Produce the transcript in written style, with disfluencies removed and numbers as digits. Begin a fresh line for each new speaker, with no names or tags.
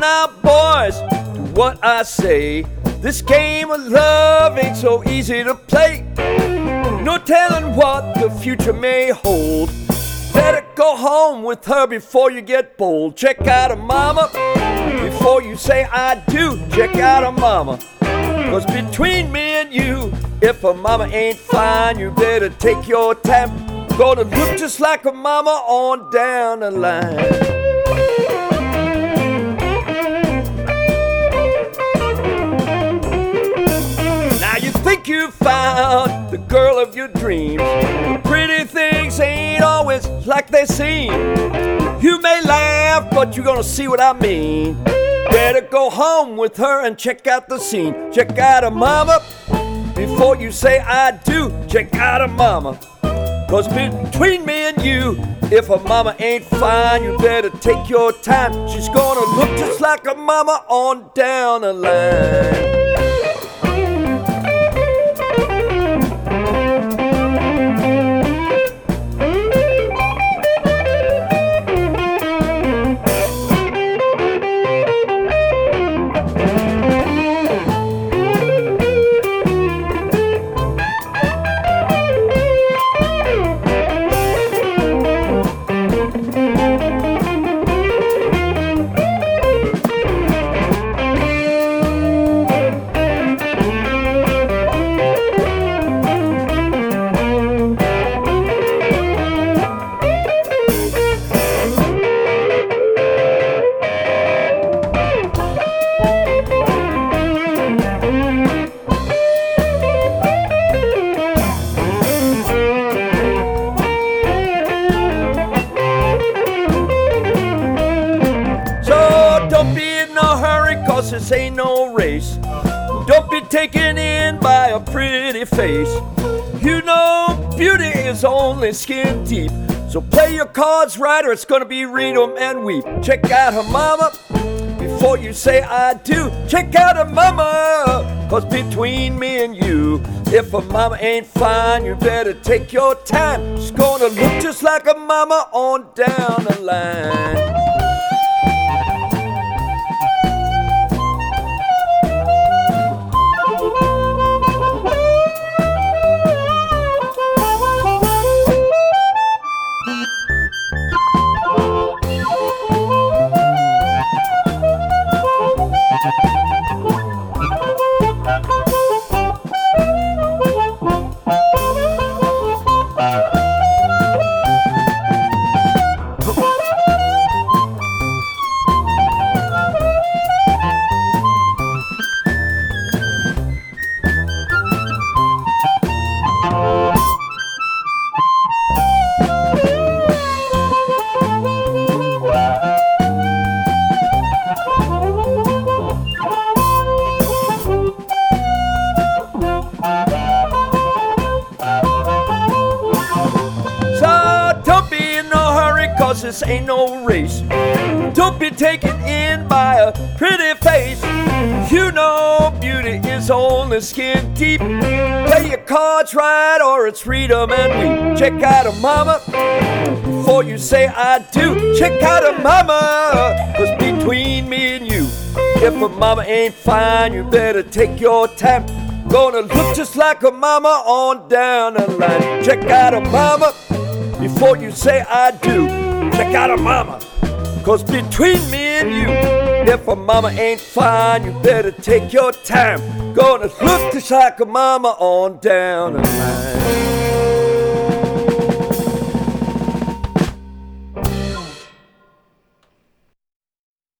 now, boys, do what I say. This game of love ain't so easy to play. No telling what the future may hold. Better go home with her before you get bold. Check out her mama before you say I do. Check out her mama, 'cause between me and you, if her mama ain't fine, you better take your time. Gonna look just like her mama on down the line. Think you found the girl of your dreams. The pretty things ain't always like they seem. You may laugh, but you're gonna see what I mean. Better go home with her and check out the scene. Check out her mama before you say I do. Check out her mama, 'cause between me and you, if her mama ain't fine, you better take your time. She's gonna look just like her mama on down the line. This ain't no race. Don't be taken in by a pretty face. You know beauty is only skin deep. So play your cards right or it's gonna be read 'em and weep. Check out her mama before you say I do. Check out her mama, 'cause between me and you, if her mama ain't fine, you better take your time. She's gonna look just like her mama on down the line. This ain't no race. Don't be taken in by a pretty face. You know beauty is only skin deep. Play your cards right or it's read 'em and weep. Check out her mama before you say I do. Check out her mama, 'cause between me and you, if her mama ain't fine, you better take your time. Gonna look just like her mama on down the line. Check out her mama before you say I do. Check out her mama, 'cause between me and you, if her mama ain't fine, you better take your time. Gonna look just like her mama on down the line.